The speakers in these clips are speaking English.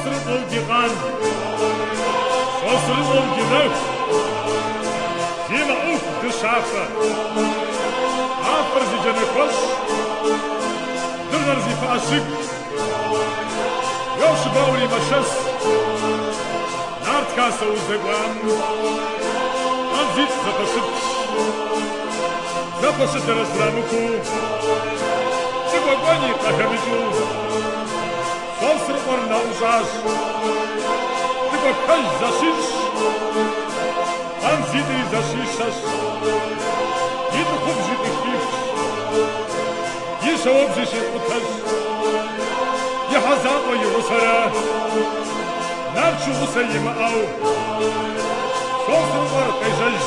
Sosrıkıl gigan, sosrıkıl gigan, Dima uf dışarıda, Afır zicene koş, Dırlar zifa aşık, Yoş bağırı maşas, Nart kasa uzegvan, Anzit zapaşıt razramuku, Tıgvagvani kahamitu, Sosrıkıl na uzas, Tıgvakaj zaşiş, Anzidri zaşişas, Yidu khubzit ikhtiş, Yishawab zishit utas, Yihazan o yihusara, Narchu usayima au, Sosrıkıl kayzaj,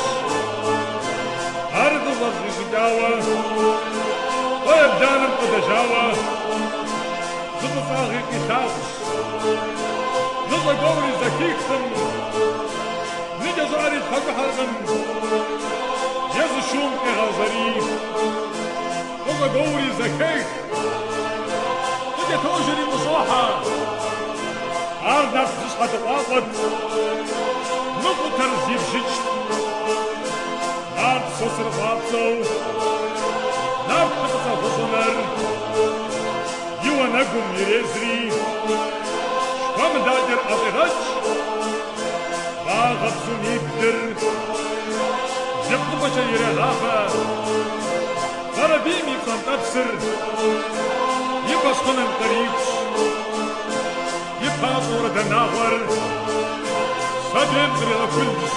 Ardılar zişidawa, Oyabdanım ödejawa, Zıbıfağı kitavs, Nıza govri zakiktim, Nice zarit hakahargın, Yazışum ehazari, Nıza govri zakik, Nice tojeri musaha, Arnaf zışhatı vaqat, Nıza terzib şiçt, Nart sosır vapsov, Nart kısa huzuner, Yuvanagum mirezri, Şvamdadir atıgaç, Bağabzu nibdir, Zıplı başa yere lafa, Karabimi kantapsır, Yıpaşkanın karıç, Yıpağız orada nağvar, Sadem kırıla kulç,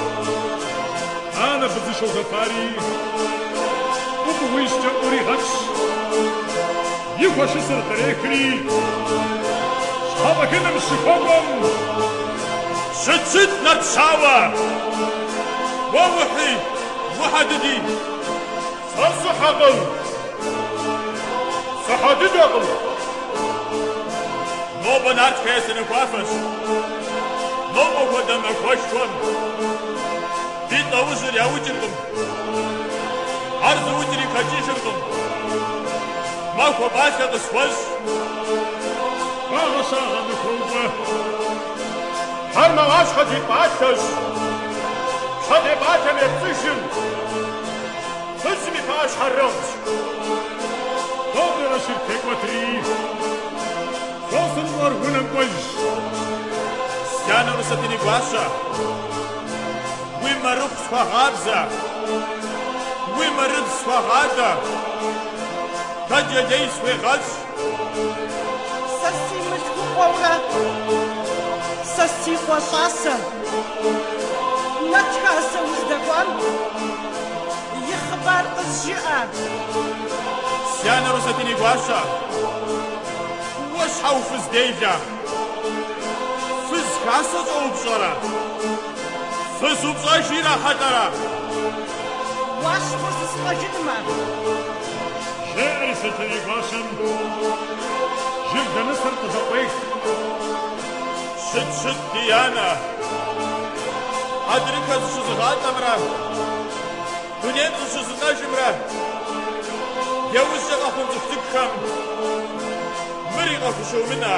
Ana bizi şozafari, Ubu işte urihaç, Yıpaşı sırtarıkri, Şabakınım şifogum, Şıçıt natşava, Vavuhi, Muhadidi, Sarsu haqıl, Sahadi dağıl, Noba nart kayasını kuafış, Noba kodama koştum, Dit avuzur ya uçurdum, Arzu uçuri kaçışırdım, Mahva başka kısvaz, Bağışa hanı kurba, Harma aşka dit başkış, Hadi batem etmişim, Hızmi paş harrams, Dobre raşir tekvatri, Sosrıklar hunem koş, Stjana rusatini guaša, Wima rup svahadza, Wima rib svahada, Kad je dej svegaz, Sasi mrtku ovra, Sasi huašasa, Natxasa uzdagwan, Yixbar qizji'a, Stjana rusatini guaša, Washhaw fiz deyja, Fiz kasas obzara, Fiz ubzajira hatara, Wash khusas qajinma, Şe'er satini guaşam, Jirganı sır kızapayk, Şıt diyana, Adrikaz şızıqatamra, Dünyem şızıqajimra, Yavuzca qafımzıqtıkkam, Miri qafışovmina,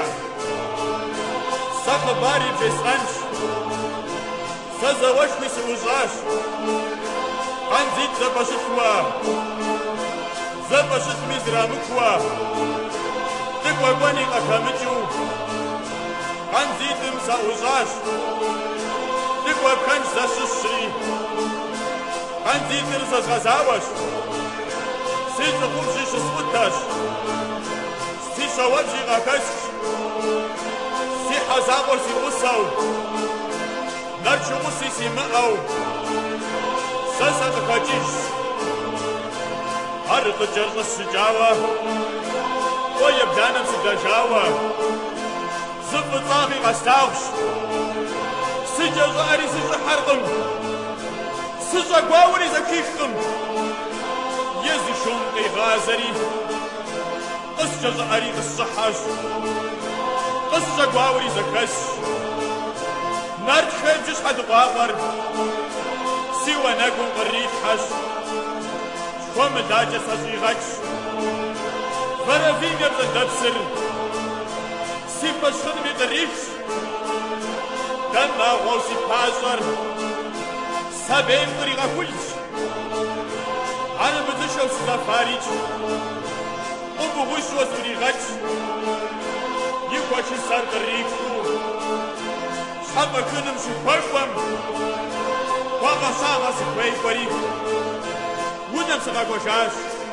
Sakı bari besqanç, Sazavaşmi sıvızğaş, Qanzit zabaşıtwa, Zabaşıt mizramıkwa, Tıkvagvani qakamıcu, Qanzitim sauzğaş, Tıkvabkanç zaşışri, Qanzitir zazğazawaş, Sitı qumşi şısvıttaş, Si şavabji qakask, Si hazaqor si usaw, Narçu usi si mı'aw, Sasa qakaciş, Arıqı carqı sıcawa, O yabdanam si dajawa, Zıfı taği qastağış, Sıcağı ari sıca harqım, Sıca guavri zakiktim, Yezi şunqi gazari, Qıscağı ari qıssahaş, Qısca guavri zakas, Nart xebciş hadı qağar, Siwa nagun qarrit haş, Şuam daca saziğaç, Varavim yabza dabsır, Сипашын медрич, Дана воси пазар, Сабем григакульч, Ана бзышов сафарич, Обугушwas григач, Юкачи сардарику, Шамакыным шупарквам, Баба сага сыквейквари, Удам сагагошаш.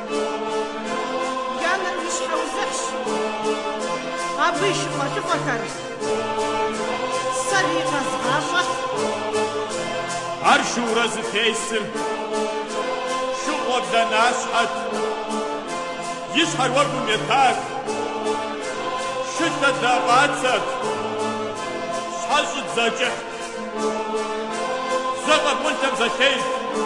Яна вишхаузаш. Абыш фатыфакар. Сари разгашат. Аршу разытейсыр, Шуғобда насхат, Ишхар варгу метак, Шытта дағатсат, Шажыт зачах, Заға бұлтам затейт,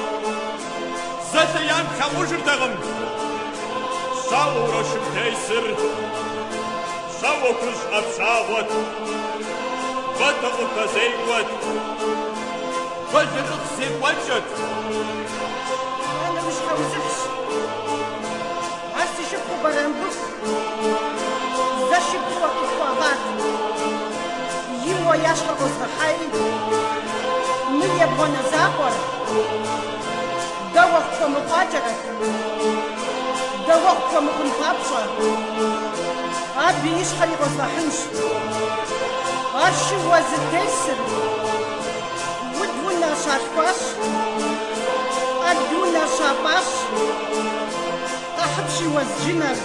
Затаям хамужырдағым, Шау рошым тейсыр, Шау күз апсағыт, Бата ұтазейгват, Бальдырық сепуачат. Яна вишхаузаш. Аси шыпку барамбук. Зашипку вакуфават. Его яшка озгахай. Мы ебгона запор. Давах кому пачарат. Давах кому кун папша. Аби ишхали озгахинш. Арши вазитесер. Удвуна шашпаш. Адуна шапаш. Ахбши вазджинар.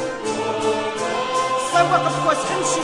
Савак вазхинши.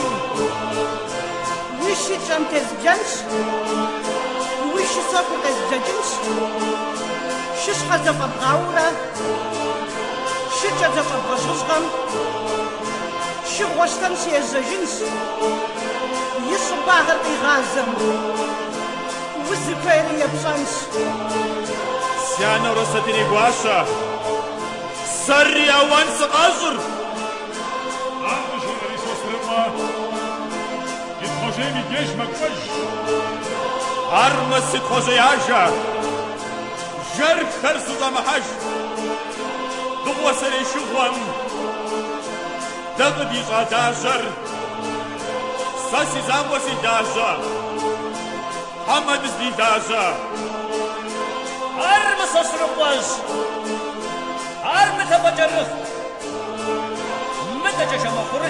Виши чамтез джанш. Виши сапукез джаджинш. Шишха запа браура. Шича запа бражужгам. Шигваштан шиезжажинш. Ишбагар игазам. Вызыквери ябшанш. Сяна росатири гуаша, Сарри ауан сағазыр. Ардышы рисосрыма, Итхожеми геш макваш. Арма ситхожаяжа, Жарк харсуда махаш, Дугвасари шугвам, Дагди гадажар, Саси замваси дажа, Хамад зди дажа, Arma sosrupaz, arma tabacarık, mıda caşama kuruk,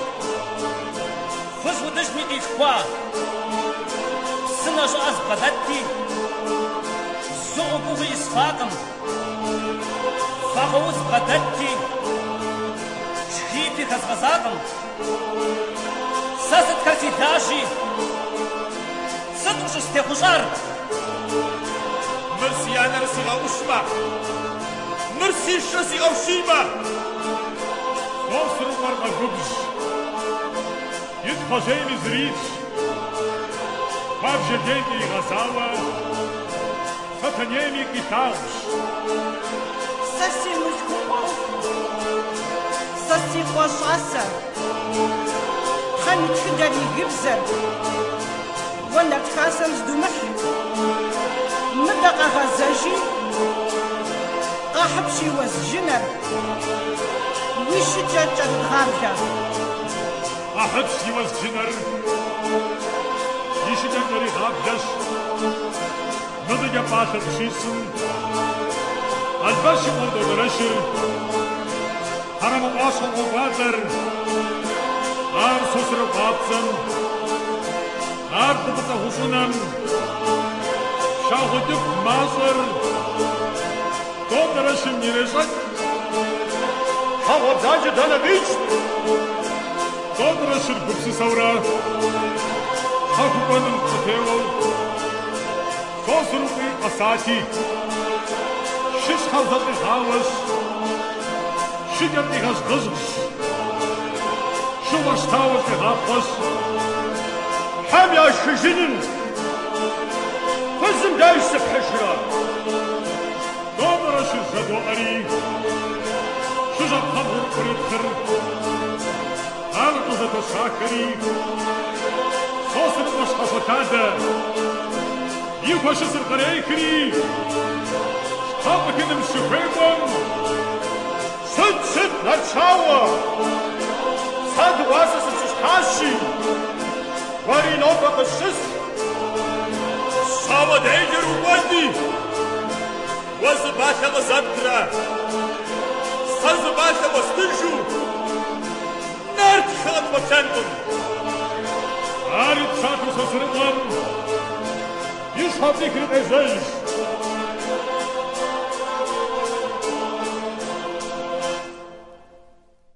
fısvıdış mi ikva, sınaşı az badatti, zuğubuğu isfakım, fağıvuz badatti, şhipi kazgazakım, sasıt karti daji, sıdruşu stehuşar, Мерси янар сига ушма, Мерси шаси авшима. Сосрымар агубж. Итхожеми зрич. Павжедеми газава. Сатанеми китауш. Саси мускупал. Саси хвашаса. Хамит хидали гибзер. Вона тхасам сдумах. Мыдаqa غزاجي قاحبشي وزجنر ويشي جاجا غارجا Ahıpsi vazcinar. Yişiden geri hapjas. Mıdıca paşa dışısın. Albaşı orada dolaşır. Haramı asıl ovadır. Ar sosuru kapsın. Ar tıpıta husunan. Şahıdık mazır. Dolaşın nireşak. Hava bence dana biç. Dolaşır bıpsı savra. Hakupanın kıtevol. Sosrupi asati. Şiş havzatı havas. Şigat ihas kızmış. Şu baştavası hafas. Hem ya şişinin. Kızım değişti peşira. Dolaşır zadoari. Şuzak hamur kırıtır. Ağzı da sakari. Sosru başka fotada. Yıkaşı sırkaraya kiri. Kapıkınım şüpheyden. Sıt sıt la çava. Sad vasası sıçtaşı. Варінота пешест. Сава дейдер угодні. Возбачимо завтра. Сазбачимо стижу. Нартхан поченком. Арит сатус осребам. Ишхабник репезейш.